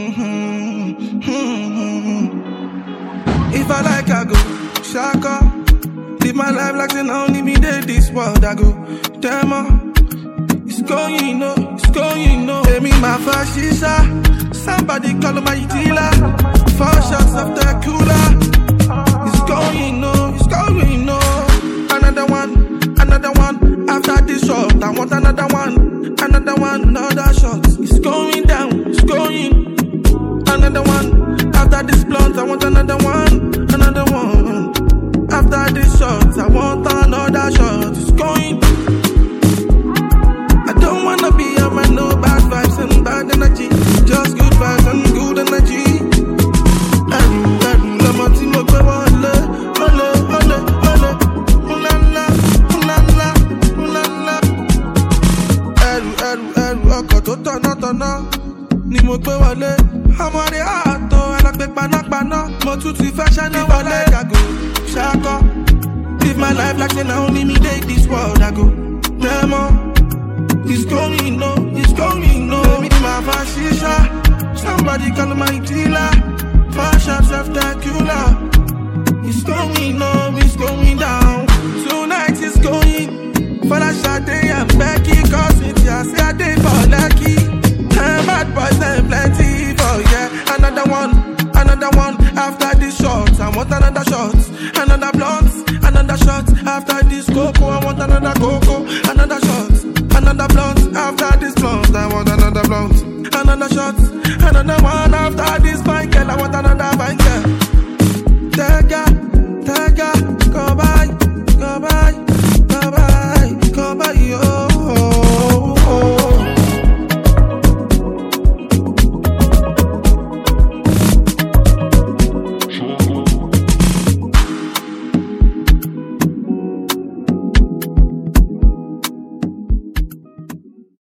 If I like, I go shaka. Live my life like they only me did this world. I go damn. It's going no. Pay me my first shisha. Somebody call my dealer. 4 shots of the cooler. It's going no. Another one. After this shot, I want another one, another shot. It's going down. Another one. After this blunt, I want another one. After this shot, I want another shot. It's going. I don't wanna be around no bad vibes and bad energy. Just good vibes and good energy. Ọkọ̀ tó tọ̀nà ni mo gbé wọlé. Ọmọdé àtọ̀ ẹlẹ́gbẹ́ panápaná. Mo tún ti fẹ́ ṣẹ́ná wọlé. I go ṣakọ́. Live my life like say na only me dey this world. I go demo. It's going no. Me my first shisha. Somebody call my dealer. 4 shots of tequila. It's going no. It's going down. Tonight is going. For that shot, I'm Becky. Cause it's here, say I did for lucky. Bad boys, and plenty for yeah. Another one. After this shot, I want another shot. Another blunt, another shot. After this cocoa, I want another cocoa. Another shot, another blunt. After this blunt, I want another blunt. Another shot, another one. After this fine girl, I want another